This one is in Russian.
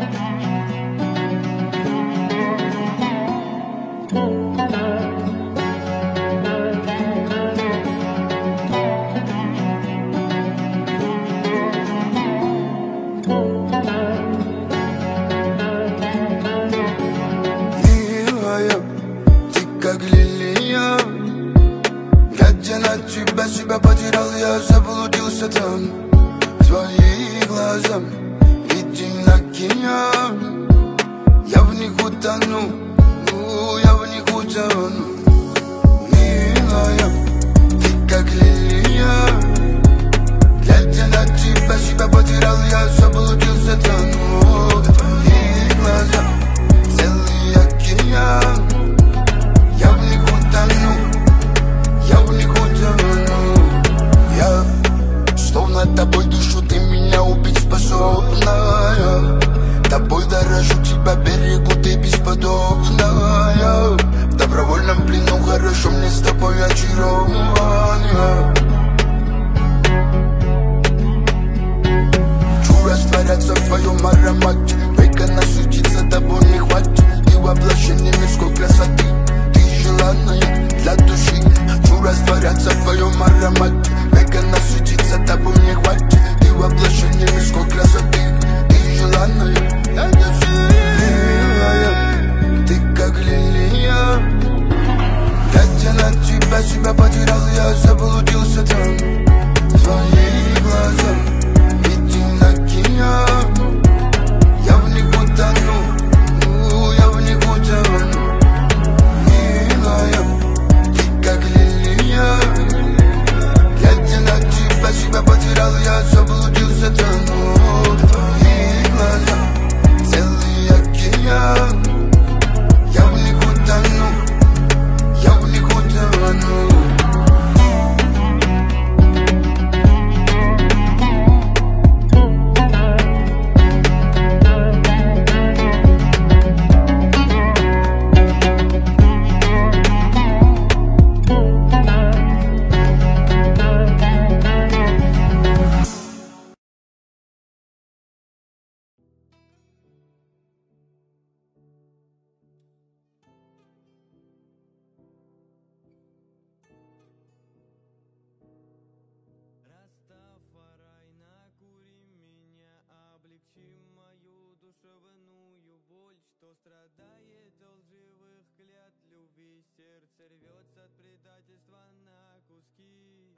Себя потерял, я заблудился там. Твои глаза, видим океан. Я в них утону, я в них утону. Милая, ты как лилия. Глядя на тебя, себя потерял, я заблудился там. Твои глаза, целый океан. Я в них утону, я в них утону. Я словно тобой душу, ты меня убить способная. Тобой дорожу, тебя берегу, ты бесподобная. В добровольном плену хорошо, мне с тобой очарование. Хочу растворяться в твоем аромате. Века насытиться тобой не хватит. Ты воплощение мирской красоты, ты желанная для души. Хочу растворяться в твоем аромате. Века насытиться тобой не хватит. Ты воплощение мирской красоты, ты желанная для души. Милая, ты как лилия. Глядя на тебя, себя потерял, я заблудился там. Твои глаза, видим океан. Я в них утону, я в них утону. Милая, ты как лилия. Глядя на тебя, себя потерял, я заблудился там. Твои глаза, целый океан. Я в них утону, я в них утону. Растафарай, накури меня, облегчи мою душевную боль, что страдает от лживых клятв любви. Сердце рвется от предательства на куски.